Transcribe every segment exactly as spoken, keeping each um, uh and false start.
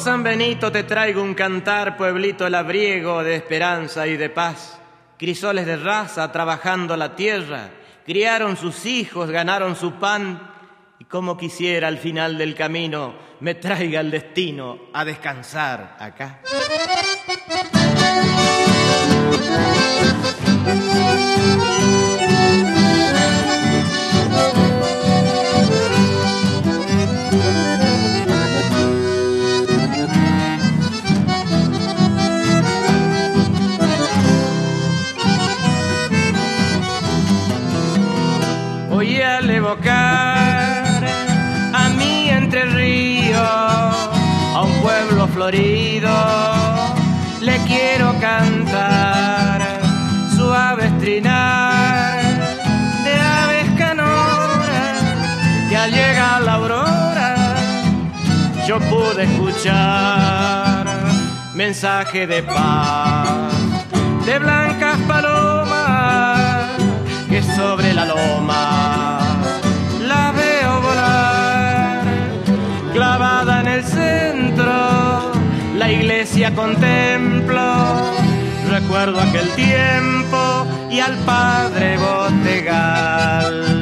San Benito, te traigo un cantar, pueblito labriego de esperanza y de paz. Crisoles de raza trabajando la tierra, criaron sus hijos, ganaron su pan, y como quisiera al final del camino me traiga el destino a descansar acá. Voy al evocar a mi Entre Ríos, a un pueblo florido, le quiero cantar suave trinar de aves canoras, que al llegar la aurora yo pude escuchar mensaje de paz de blancas palomas que sobre la loma la veo volar, clavada en el centro, la iglesia contemplo, recuerdo aquel tiempo y al padre Botegal.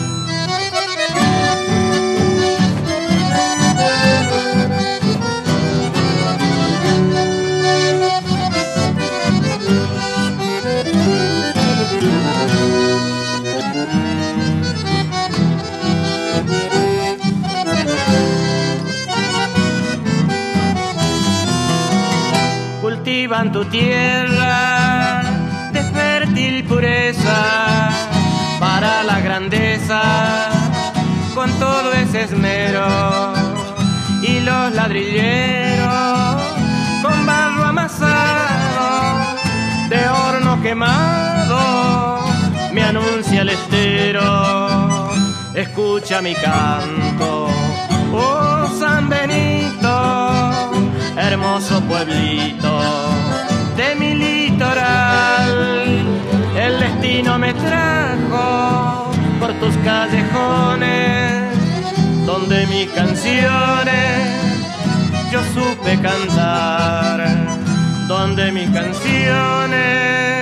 Cultivan tu tierra de fértil pureza para la grandeza, con todo ese esmero, y los ladrilleros con barro amasado de horno quemado me anuncia el estero. Escucha mi canto, oh San Benito, hermoso pueblito de mi litoral. El destino me trajo por tus callejones, donde mis canciones yo supe cantar, donde mis canciones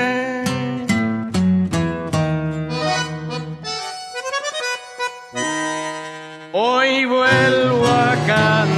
hoy vuelvo a cantar.